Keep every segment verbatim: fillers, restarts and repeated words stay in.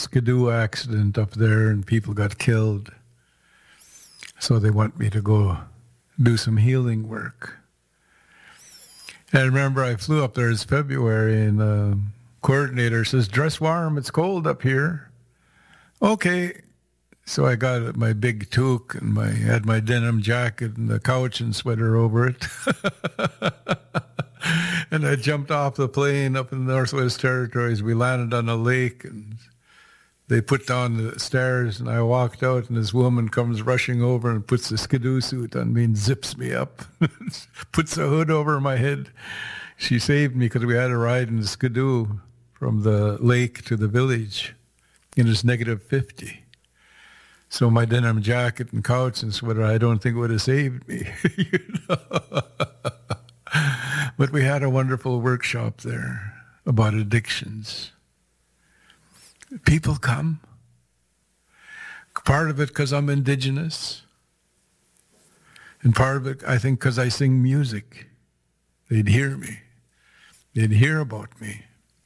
skidoo accident up there and people got killed. So they want me to go do some healing work. And I remember I flew up there, it's February, and the coordinator says, dress warm, it's cold up here. Okay. So I got my big toque and my had my denim jacket and the couch and sweater over it. And I jumped off the plane up in the Northwest Territories. We landed on a lake and they put down the stairs and I walked out and this woman comes rushing over and puts a skidoo suit on me and zips me up, puts a hood over my head. She saved me because we had a ride in the skidoo from the lake to the village and it's negative fifty. So my denim jacket and couch and sweater, I don't think would have saved me. You know? But we had a wonderful workshop there about addictions. People come. Part of it because I'm indigenous. And part of it, I think, because I sing music. They'd hear me. They'd hear about me.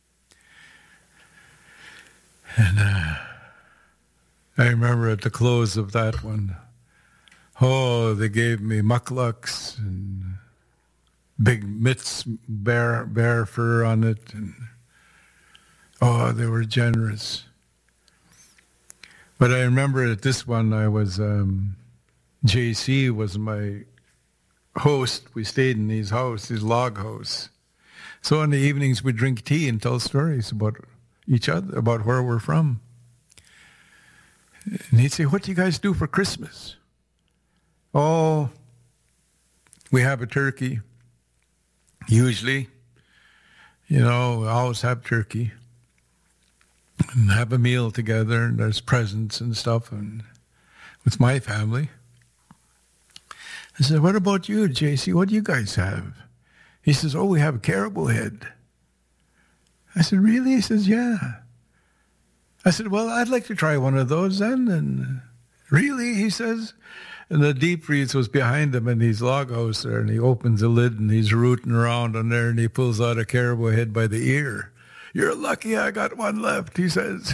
And uh, I remember at the close of that one, oh, they gave me mucklucks and big mitts, bear, bear fur on it. And oh, they were generous. But I remember at this one, I was, um, J C was my host. We stayed in his house, his log house. So in the evenings, we drink tea and tell stories about each other, about where we're from. And he'd say, what do you guys do for Christmas? Oh, we have a turkey. Usually, you know, we always have turkey. And have a meal together, and there's presents and stuff, and with my family. I said, what about you, J C? What do you guys have? He says, oh, we have a caribou head. I said, really? He says, yeah. I said, well, I'd like to try one of those then. And really? He says. And the deep freeze was behind him in his log house there, and he opens the lid, and he's rooting around on there, and he pulls out a caribou head by the ear. You're lucky I got one left, he says.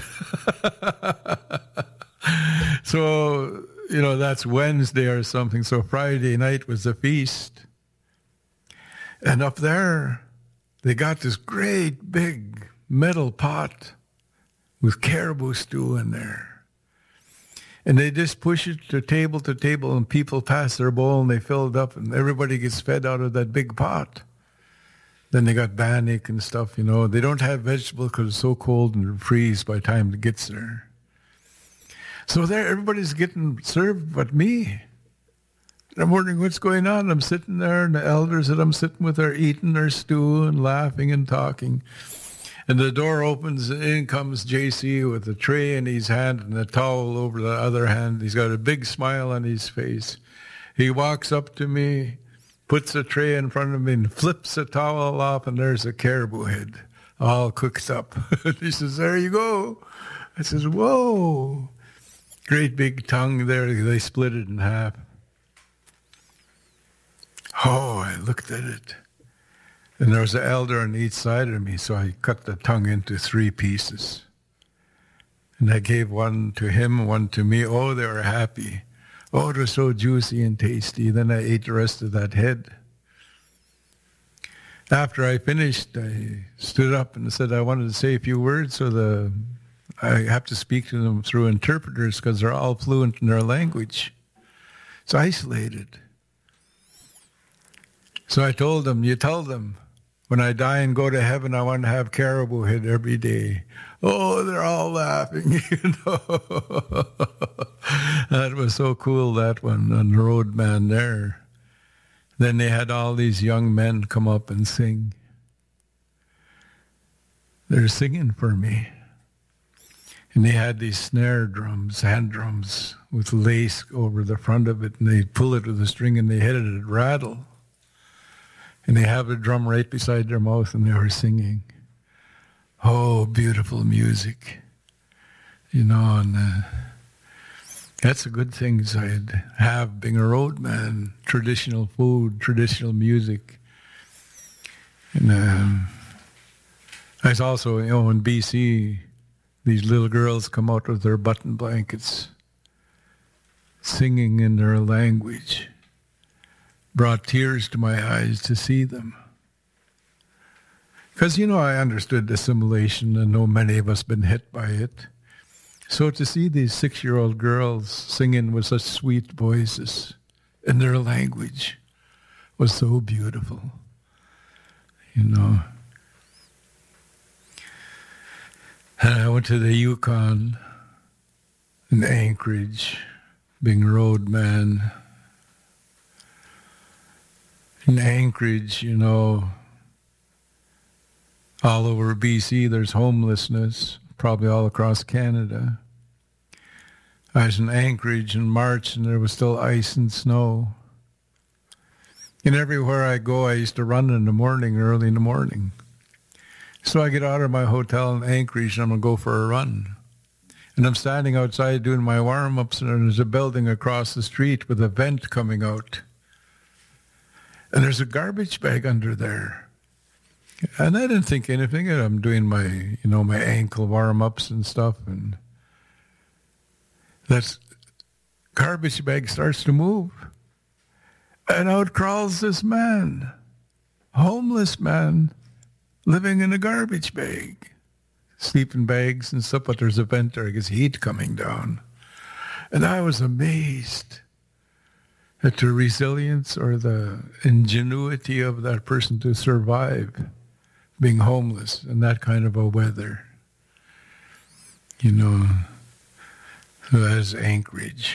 So, you know, that's Wednesday or something. So Friday night was the feast. And up there, they got this great big metal pot with caribou stew in there. And they just push it to table to table, and people pass their bowl, and they fill it up, and everybody gets fed out of that big pot. Then they got bannock and stuff, you know. They don't have vegetables because it's so cold and it freeze by the time it gets there. So there, everybody's getting served but me. And I'm wondering what's going on. I'm sitting there, and the elders that I'm sitting with are eating their stew and laughing and talking. And the door opens, and in comes J C with a tray in his hand and a towel over the other hand. He's got a big smile on his face. He walks up to me, puts a tray in front of me, and flips the towel off, and there's a caribou head all cooked up. He says, there you go. I says, whoa. Great big tongue there. They split it in half. Oh, I looked at it. And there was an elder on each side of me, so I cut the tongue into three pieces. And I gave one to him, one to me. Oh, they were happy. Oh, it was so juicy and tasty. Then I ate the rest of that head. After I finished, I stood up and said I wanted to say a few words, so the I have to speak to them through interpreters because they're all fluent in their language. It's isolated. So I told them, you tell them, when I die and go to heaven, I want to have caribou head every day. Oh, they're all laughing, you know. That was so cool, that one, on the roadman there. Then they had all these young men come up and sing. They're singing for me. And they had these snare drums, hand drums, with lace over the front of it, and they'd pull it with a string, and they hit it, it'd rattle. And they have a drum right beside their mouth, and they were singing. Oh, beautiful music. You know, and uh, that's a good thing I'd have being a roadman. Traditional food, traditional music. And um, I was also, you know, in B C, these little girls come out with their button blankets, singing in their language. Brought tears to my eyes to see them. Because, you know, I understood assimilation and know many of us been hit by it. So to see these six-year-old girls singing with such sweet voices in their language was so beautiful, you know. And I went to the Yukon in Anchorage, being a roadman. In Anchorage, you know, all over B C, there's homelessness, probably all across Canada. I was in Anchorage in March, and there was still ice and snow. And everywhere I go, I used to run in the morning, early in the morning. So I get out of my hotel in Anchorage, and I'm going to go for a run. And I'm standing outside doing my warm-ups, and there's a building across the street with a vent coming out. And there's a garbage bag under there. And I didn't think anything of it. I'm doing my, you know, my ankle warm-ups and stuff. And that garbage bag starts to move. And out crawls this man, a homeless man, living in a garbage bag. Sleeping bags and stuff, but there's a vent there. I guess heat coming down. And I was amazed at the resilience or the ingenuity of that person to survive being homeless in that kind of a weather. You know, so that's Anchorage.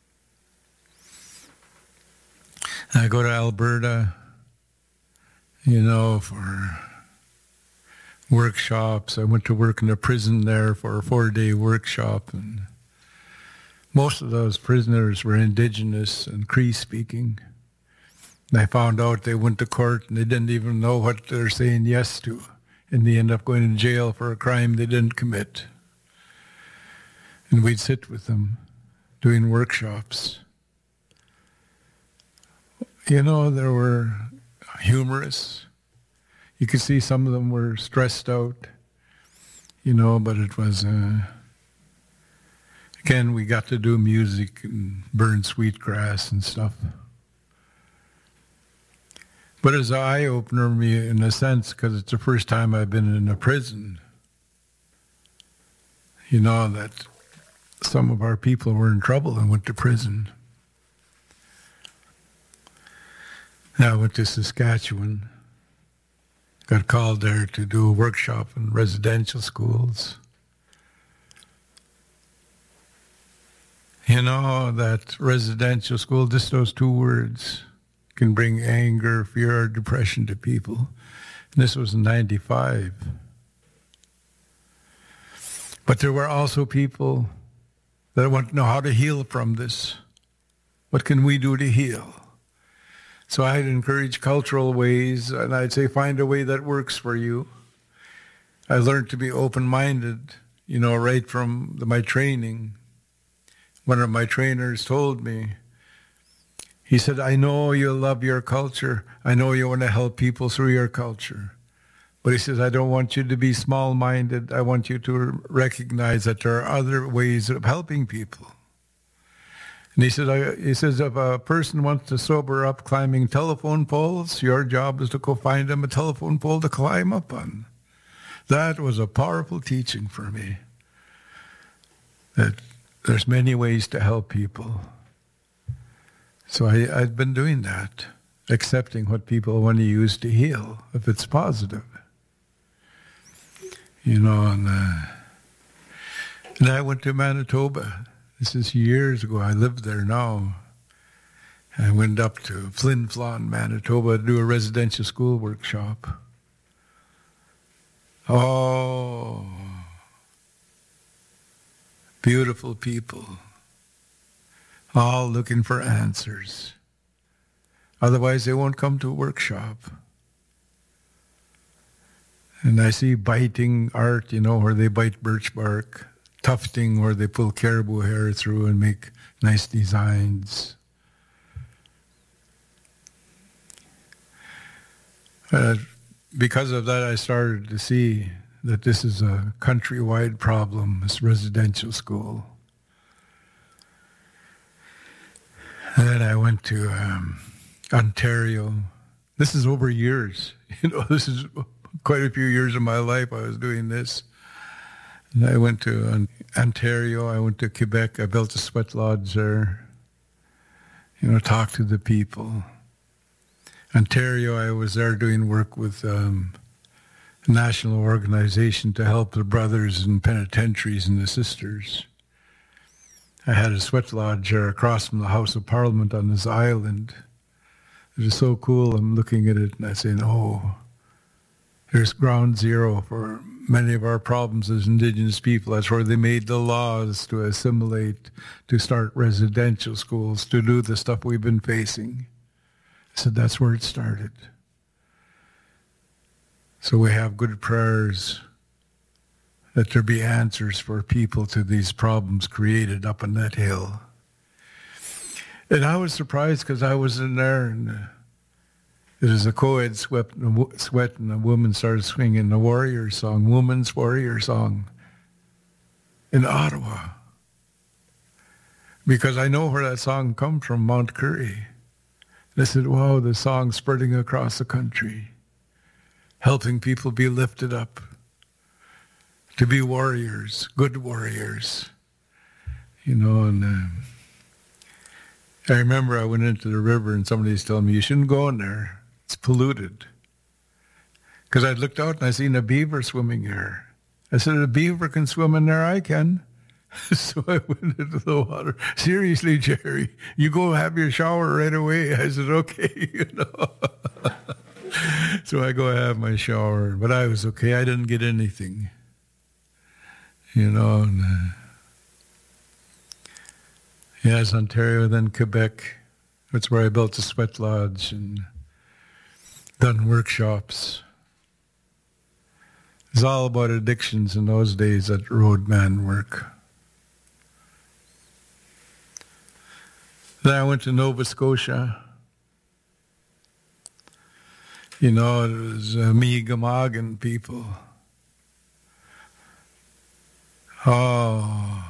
I go to Alberta, you know, for workshops. I went to work in a prison there for a four-day workshop, and most of those prisoners were Indigenous and Cree-speaking. And I found out they went to court and they didn't even know what they're saying yes to. And they end up going to jail for a crime they didn't commit. And we'd sit with them doing workshops. You know, there were humorous. You could see some of them were stressed out, you know, but it was... Uh, Again, we got to do music and burn sweetgrass and stuff. But it's an eye-opener for me in a sense, because it's the first time I've been in a prison. You know, that some of our people were in trouble and went to prison. Now I went to Saskatchewan, got called there to do a workshop in residential schools. You know, that residential school, just those two words, can bring anger, fear, or depression to people. And this was in ninety-five. But there were also people that want to know how to heal from this. What can we do to heal? So I'd encourage cultural ways, and I'd say find a way that works for you. I learned to be open-minded, you know, right from the, my training. One of my trainers told me, he said, I know you love your culture. I know you want to help people through your culture. But he says, I don't want you to be small-minded. I want you to recognize that there are other ways of helping people. And he said, I, he says, if a person wants to sober up climbing telephone poles, your job is to go find them a telephone pole to climb up on. That was a powerful teaching for me. That there's many ways to help people. So I, I've been doing that, accepting what people want to use to heal, if it's positive. You know, and, uh, and I went to Manitoba. This is years ago. I live there now. I went up to Flin Flon, Manitoba, to do a residential school workshop. Oh, beautiful people, all looking for answers. Otherwise, they won't come to a workshop. And I see biting art, you know, where they bite birch bark, tufting where they pull caribou hair through and make nice designs. Uh, because of that, I started to see that this is a countrywide problem, this residential school. And then I went to um, Ontario. This is over years. You know, this is quite a few years of my life I was doing this. And I went to um, Ontario. I went to Quebec. I built a sweat lodge there. You know, talked to the people. Ontario, I was there doing work with um, a national organization to help the brothers in penitentiaries and the sisters. I had a sweat lodge there across from the House of Parliament on this island. It is so cool. I'm looking at it and I say, oh, there's ground zero for many of our problems as Indigenous people. That's where they made the laws to assimilate, to start residential schools, to do the stuff we've been facing. I said, that's where it started. So we have good prayers that there be answers for people to these problems created up on that hill. And I was surprised because I was in there and uh, it was a co-ed sweat and, a, sweat and a woman started singing the warrior song, Woman's Warrior Song in Ottawa. Because I know where that song comes from, Mount Currie. And I said, wow, the song's spreading across the country, helping people be lifted up, to be warriors, good warriors. You know, and uh, I remember I went into the river and somebody's telling me, you shouldn't go in there. It's polluted. Because I looked out and I seen a beaver swimming there. I said, a beaver can swim in there, I can. So I went into the water. Seriously, Jerry, you go have your shower right away. I said, okay, you know. So I go have my shower. But I was okay. I didn't get anything. You know, and, uh, yes, Ontario, then Quebec. That's where I built a sweat lodge and done workshops. It's all about addictions in those days, that roadman work. Then I went to Nova Scotia. You know, it was uh, Mi'kmaq people. Oh,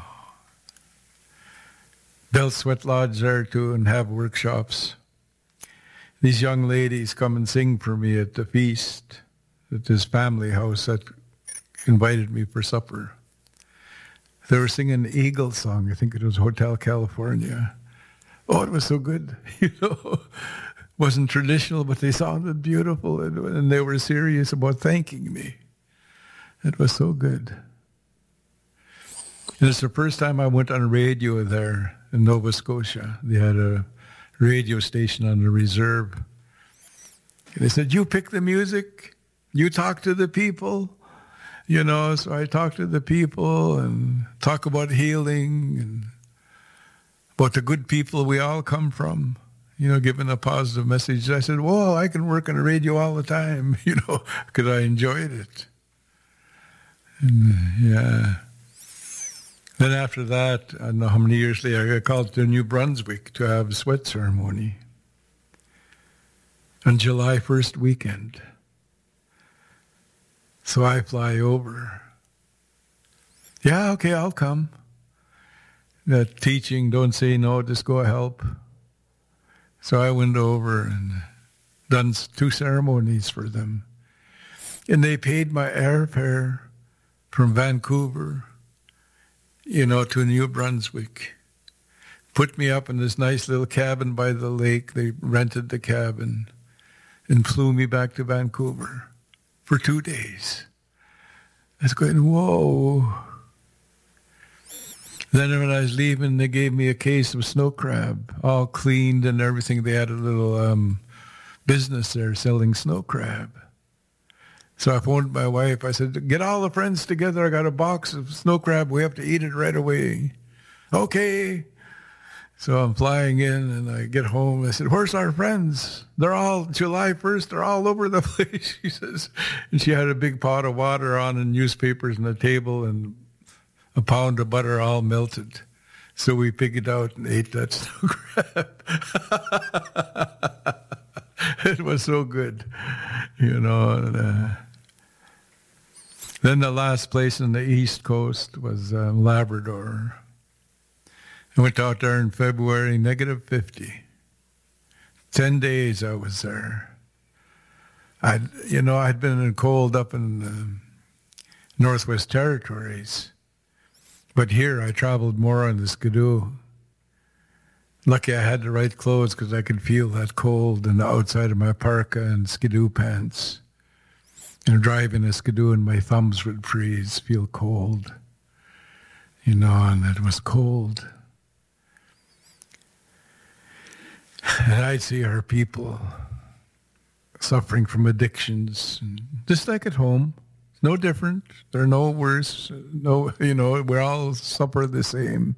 built sweat lodge there too and have workshops. These young ladies come and sing for me at the feast at this family house that invited me for supper. They were singing the Eagle song. I think it was Hotel California. Oh, it was so good. You know, wasn't traditional, but they sounded beautiful, and, and they were serious about thanking me. It was so good. And it's the first time I went on radio there in Nova Scotia. They had a radio station on the reserve. And they said, you pick the music, you talk to the people. You know, so I talk to the people and talk about healing and about the good people we all come from, you know, giving a positive message. I said, well, I can work on the radio all the time, you know, because I enjoyed it. And, yeah. Then after that, I don't know how many years later, I got called to New Brunswick to have a sweat ceremony on July first weekend. So I fly over. Yeah, okay, I'll come. That teaching, don't say no, just go help. So I went over and done two ceremonies for them. And they paid my airfare from Vancouver, you know, to New Brunswick. Put me up in this nice little cabin by the lake. They rented the cabin and flew me back to Vancouver for two days. I was going, whoa. Then when I was leaving, they gave me a case of snow crab, all cleaned and everything. They had a little um, business there selling snow crab. So I phoned my wife. I said, get all the friends together. I got a box of snow crab. We have to eat it right away. Okay. So I'm flying in and I get home. I said, where's our friends? They're all, July first, they're all over the place, she says. And she had a big pot of water on and newspapers on the table and a pound of butter all melted. So we picked it out and ate that snow crab. It was so good, you know. And, uh, Then the last place on the East Coast was uh, Labrador. I went out there in February, negative fifty. Ten days I was there. I, you know, I'd been in cold up in the Northwest Territories, but here I traveled more on the Skidoo. Lucky I had the right clothes because I could feel that cold in the outside of my parka and Skidoo pants. And driving a Skidoo and my thumbs would freeze, feel cold, you know, and it was cold. And I'd see our people suffering from addictions, and just like at home, no different. They're no worse. No, you know, we all suffer the same.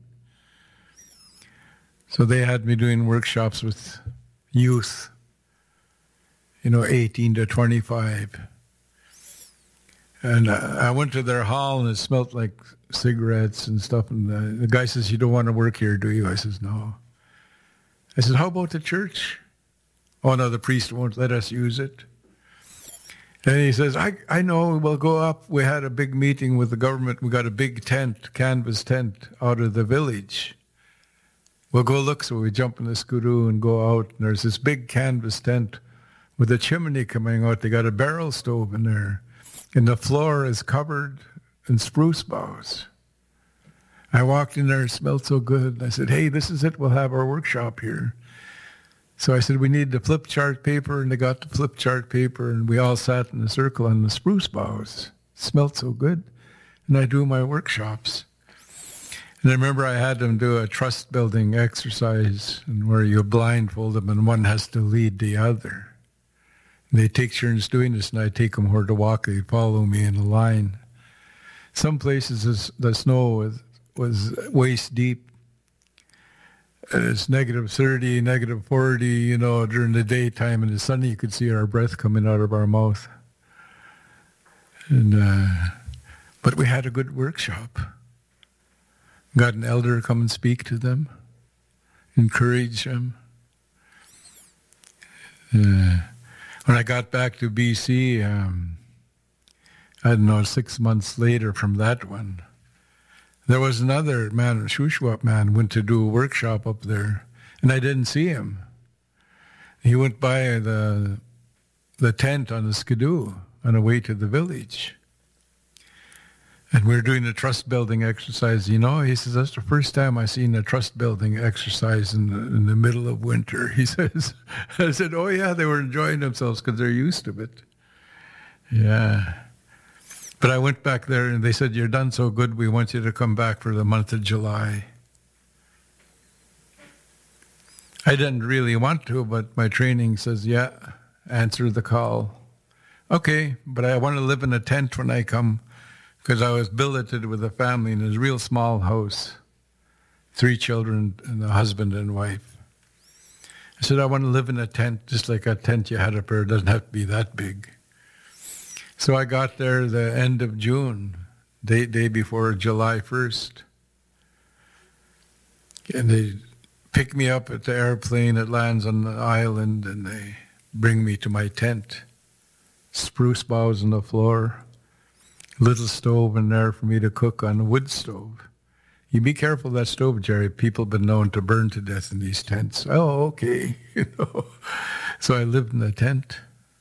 So they had me doing workshops with youth, you know, eighteen to twenty-five. And uh, I went to their hall and it smelled like cigarettes and stuff. And the, the guy says, "You don't want to work here, do you?" I says, "No." I said, "How about the church?" "Oh, no, the priest won't let us use it." And he says, I, I know, we'll go up. We had a big meeting with the government. We got a big tent, canvas tent, out of the village. We'll go look. So we jump in the Skidoo and go out. And there's this big canvas tent with a chimney coming out. They got a barrel stove in there. And the floor is covered in spruce boughs. I walked in there, it smelled so good. I said, "Hey, this is it. We'll have our workshop here." So I said, "We need the flip chart paper," and they got the flip chart paper, and we all sat in a circle on the spruce boughs. It smelled so good. And I do my workshops. And I remember I had them do a trust building exercise, and where you blindfold them and one has to lead the other. And they take turns doing this, and I take them where to walk. They follow me in a line. Some places the snow was, was waist deep. And it's negative thirty, negative forty, you know, during the daytime. In the sun, you could see our breath coming out of our mouth. And uh, but we had a good workshop. Got an elder come and speak to them, encourage them. Uh, when I got back to B C, um, I don't know, six months later from that one, there was another man, a Shuswap man, went to do a workshop up there, and I didn't see him. He went by the the tent on the Skidoo on the way to the village. And we were doing a trust building exercise, you know. He says, "That's the first time I've seen a trust building exercise in the, in the middle of winter." He says, I said, "Oh yeah, they were enjoying themselves because they're used to it." Yeah. But I went back there and they said, "You're done so good, we want you to come back for the month of July." I didn't really want to, but my training says, "Yeah, answer the call." Okay, but I want to live in a tent when I come, because I was billeted with a family in a real small house, three children and a husband and wife. I said, "I want to live in a tent, just like a tent you had up there. It doesn't have to be that big." So I got there the end of June, day, day before July first. And they pick me up at the airplane. It lands on the island, and they bring me to my tent. Spruce boughs on the floor. Little stove in there for me to cook on a wood stove. You be careful of that stove, Jerry. People have been known to burn to death in these tents. Oh, okay. You know. So I lived in a tent.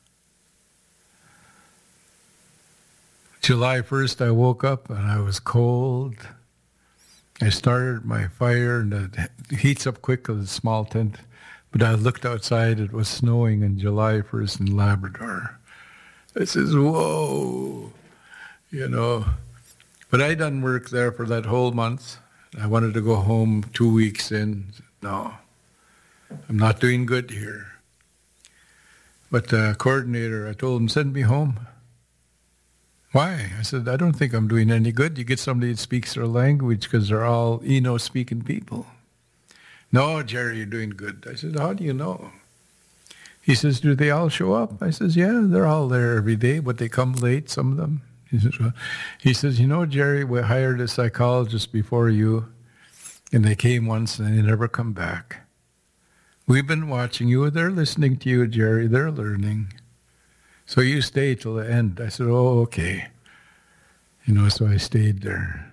July first, I woke up and I was cold. I started my fire, and it heats up quick because it's a small tent. But I looked outside, it was snowing on July first in Labrador. I says, whoa, you know. But I done work there for that whole month. I wanted to go home two weeks in. No, I'm not doing good here. But the coordinator, I told him, send me home. Why? I said, I don't think I'm doing any good. You get somebody that speaks their language because they're all Eno-speaking people. No, Jerry, you're doing good. I said, how do you know? He says, do they all show up? I says, yeah, they're all there every day, but they come late, some of them. He says, well, he says, you know, Jerry, we hired a psychologist before you, and they came once and they never come back. We've been watching you. They're listening to you, Jerry. They're learning. So you stay till the end. I said, oh, okay. You know, so I stayed there.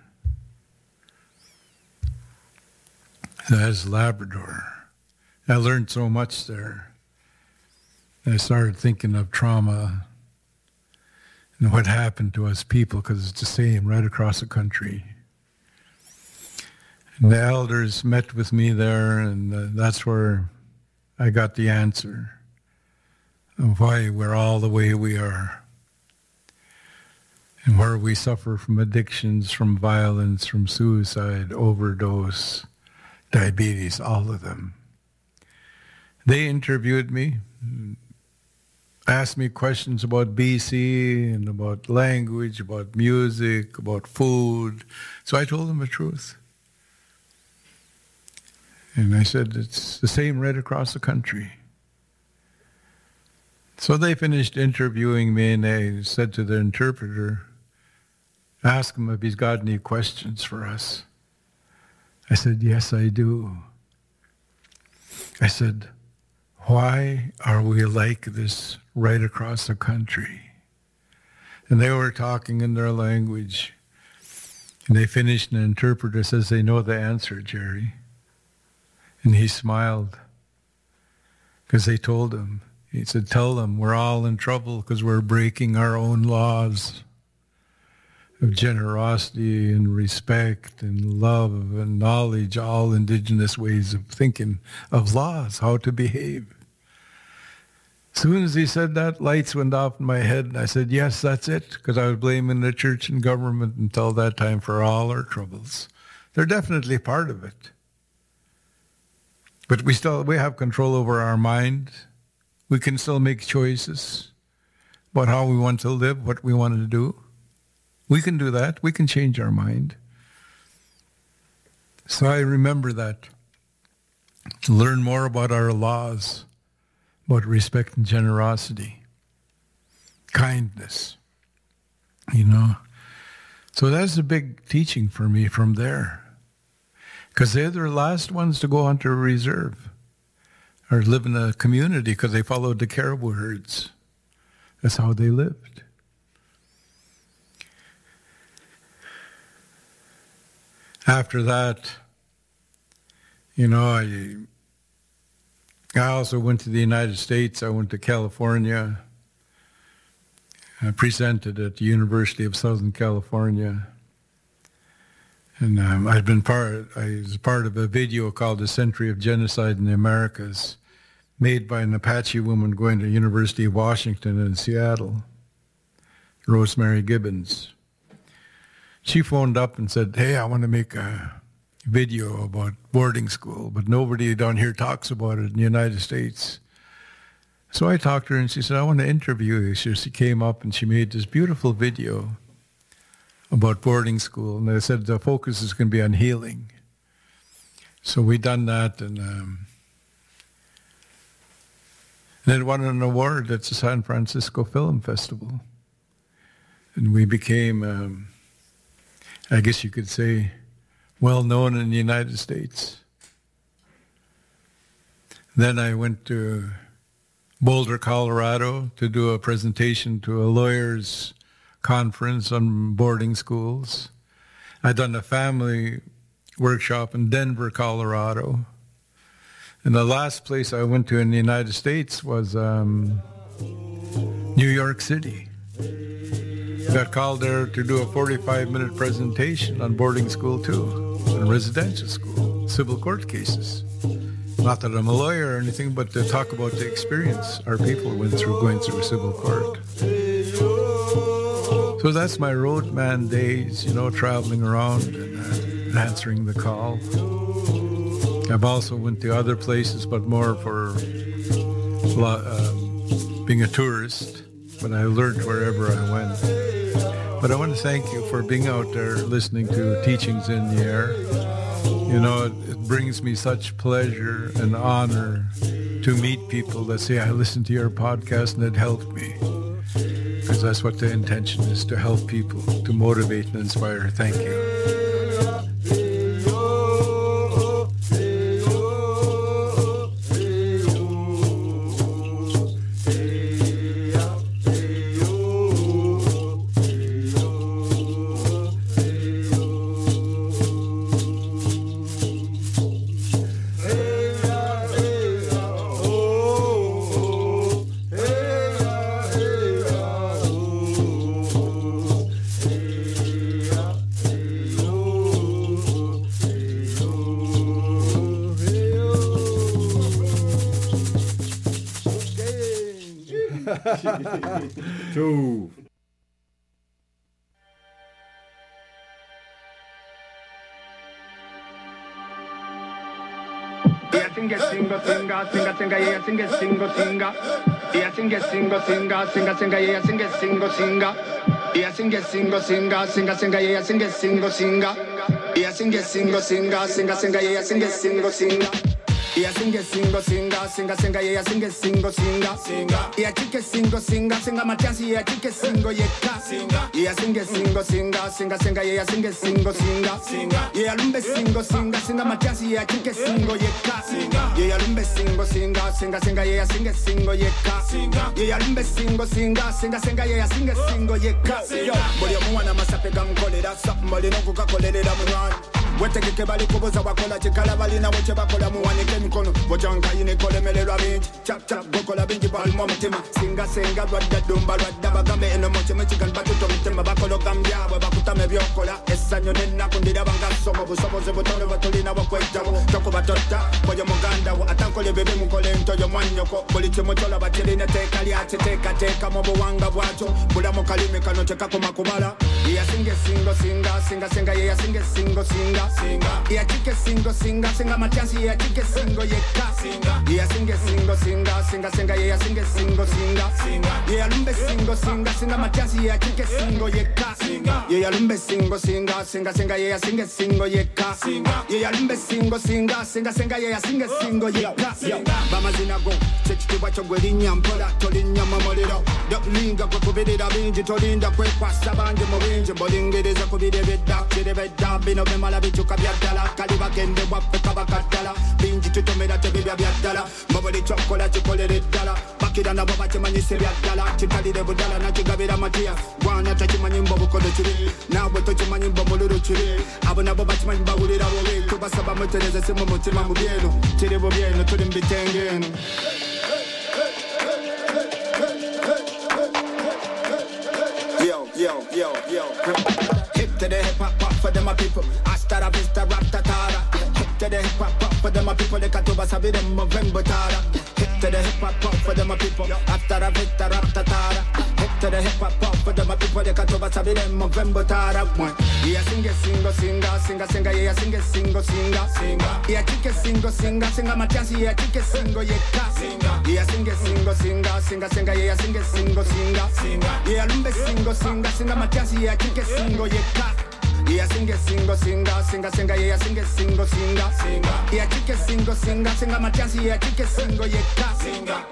That's Labrador. I learned so much there. I started thinking of trauma and what happened to us people, because it's the same right across the country. And the elders met with me there, and uh, that's where I got the answer of why we're all the way we are, and where we suffer from addictions, from violence, from suicide, overdose, diabetes, all of them. They interviewed me, asked me questions about B C and about language, about music, about food. So I told them the truth. And I said, it's the same right across the country. So they finished interviewing me, and they said to the interpreter, ask him if he's got any questions for us. I said, yes, I do. I said, why are we like this right across the country? And they were talking in their language. And they finished, and the interpreter says, they know the answer, Jerry. And he smiled, because they told him. He said, tell them we're all in trouble because we're breaking our own laws of generosity and respect and love and knowledge, all indigenous ways of thinking of laws, how to behave. As soon as he said that, lights went off in my head, and I said, yes, that's it, because I was blaming the church and government until that time for all our troubles. They're definitely part of it. But we still, we have control over our mind. We can still make choices about how we want to live, what we want to do. We can do that. We can change our mind. So I remember that. To learn more about our laws, about respect and generosity, kindness, you know. So that's a big teaching for me from there. Because they're the last ones to go onto a reserve or live in a community, because they followed the caribou herds. That's how they lived. After that, you know, I, I also went to the United States. I went to California. I presented at the University of Southern California. And um, I'd been part, I was part of a video called The Century of Genocide in the Americas, made by an Apache woman going to the University of Washington in Seattle, Rosemary Gibbons. She phoned up and said, hey, I want to make a video about boarding school, but nobody down here talks about it in the United States. So I talked to her, and she said, I want to interview you. So she came up and she made this beautiful video about boarding school. And I said, the focus is going to be on healing. So we done that, and um, then won an award at the San Francisco Film Festival. And we became, um, I guess you could say, well known in the United States. Then I went to Boulder, Colorado to do a presentation to a lawyer's conference on boarding schools. I'd done a family workshop in Denver, Colorado. And the last place I went to in the United States was um, New York City. Got called there to do a forty-five minute presentation on boarding school too, and residential school, civil court cases. Not that I'm a lawyer or anything, but to talk about the experience our people went through going through civil court. So that's my roadman days, you know, traveling around and uh, answering the call. I've also went to other places, but more for um, being a tourist. But I learned wherever I went. But I want to thank you for being out there listening to Teachings in the Air. You know, it, it brings me such pleasure and honor to meet people that say, I listened to your podcast and it helped me. Because that's what the intention is, to help people, to motivate and inspire. Thank you. Two. Yeah, sing it, singo, singa, singa, singa, yeah, sing it, singo, singa. Yeah, sing it, singo, singa, singa, singa, yeah, sing it, singo, singa. Yeah, sing it, singo, singa, singa, singa, yeah, sing it, singo, singa. Yeah, sing it, singo, singa, singa, singa, yeah, sing it, singo, singa. Yeah, sing it, singo, singa, singa, singa, yeah, sing it, singo, singa, singa. Yeah, chick it, singo, singa, singa, matiasi, yeah, chick it, singo, yeah, singa. Yeah, sing it, singo, singa, singa, singa, yeah, sing it, singo, singa, singa. Yeah, lumbe, singo, singa, singa, matiasi, yeah, chick it, singo, yeah, singa. Yeah, lumbe, singo, singa, singa, singa, yeah, sing it, singo, yeah, singa. Yeah, lumbe, singo, singa, singa, singa, yeah, sing it, singo, yeah, singa. Body of one, I'm a sape gang, call it, that's something, but you know, coca, call it, I'm run. Weteke bali kuboza wakola chikala bali na woche bakola muwani kemikono wojanga yine kole mele rabinji chap chap bokola binji bal momutima singa singa wadda dumba wadda bagambe eno moche mechigan batuto mitima bakolo gambia we bakutame byokola esanyo nena kundira bangaso mu busobo ze botole batolina bakweja toko batota boyo muganda wa atankole bebe mukole ntoyo mwanyoko buli kimotola batirine tekali ateka teka mu buwanga bwacho bula mukalime kano teka kumakubala ya singe singo singa singa singa ya singe singo singa singa yeah chike singo singa singa matiasi yeah chike singo yeah singa yeah singe singo singa singa singa yeah singe singo singa singa yeah lumbe singo singa singa matiasi yeah chike singo yeah singa yeah lumbe singo singa singa singa yeah singe singo yeah singa yeah lumbe singo singa singa singa yeah singe singo yeah singa bamazina go chiki bacho gwelinya mpola tolinya mamolero dolinga kwa kubirira binji tolinda kwe kwa sabanje mu binji bolingereza kubidebedda kidebedda bino bemala bichuka byaddala kaliba gende wafeka bakaddala binji tutomera tebibya byaddala mbabuli chokola chikolere ddala bakira nabo bakimanyise byaddala kitalire budala nakigabira matiya gwana takimanyi mbo bukole kiri nawe tokimanyi mbo mululu kiri abo nabo bakimanyi bawulira bobe tubasaba mutereze simu mutima mu byeno kiri bo byeno tuli mbitengeno. Yo, yo, yo, yo. Hip to the hip hop pop for them my people. Hasta la vista rap tatara. Hip to the hip hop pop for them my people. They can't oversabi them November tara. Hip to the hip hop pop for them my people. Hasta la vista rap tatara. Hip to the hip hop pop for them my people. They can't oversabi them November tara. Yeah, sing it, singo, singa, singa, singa, yeah, sing it, singo, singa, singa. Yeah, chick it, singo, singa, singa, matiasi, yeah, chick it, singo, yeah, singa. Yeah, sing it, singo, singa, singa, singa, yeah, sing it, singo, singa, singa. Yeah, lumbe, singo, singa, singa, matiasi, yeah, chick it, singo, yeah. Yeah, sing it, singo, singa, singa, singa, yeah, sing it, singo, singa, singa. Yeah, chick it, singo, singa, singa, matiasi, yeah, chick it, singo, yeah, singa.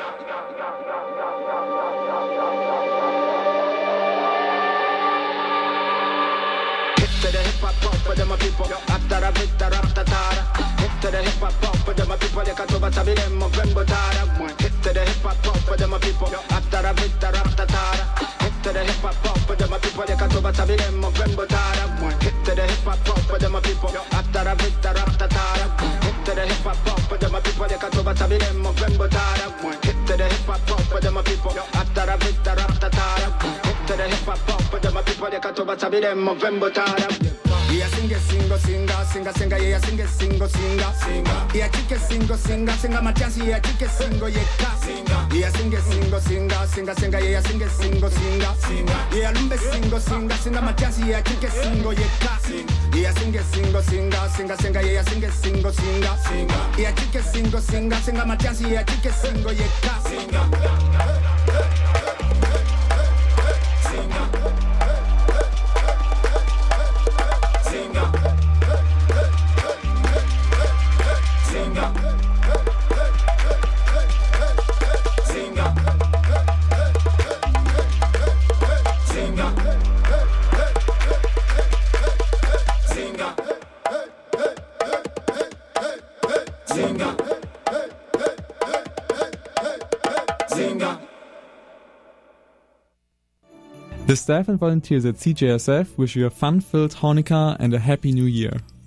To the hip hop pop for them people. After a bit rap tatara. Hit to the hip hop pop for them people. They can't oversabi them November tara. Hit to the hip hop pop for them people. After a bit rap tatara. Hit to the hip hop pop for them people. They can't oversabi them November tara. Hit to the hip hop pop for them people. After a bit rap tatara. Hit to the hip hop pop for them people. They can't oversabi them November tara. Hit to the hip hop pop for them people. After a bit rap tatara. Hit to the hip hop pop for them people. They can't oversabi them November tara. Yeah, sing it, singo, singa, singa, singa, yeah, sing it, singo, singa, singa. Yeah, chick it, singo, singa, singa, matiasi, yeah, chick it, singo, yeah, singa. Yeah, sing it, singo, singa, singa, singa, yeah, sing it, singo, singa, singa. Yeah, lumbe, singo, singa, singa, matiasi, yeah, chick it, singo, yeah, singa. Yeah, sing it, singo, singa, singa, singa, yeah, sing it, singo, singa, singa. Yeah, chick it, singo, singa, singa, matiasi, yeah, chick it, singo, yeah, singa. The staff and volunteers at C J S F wish you a fun-filled Hanukkah and a happy new year.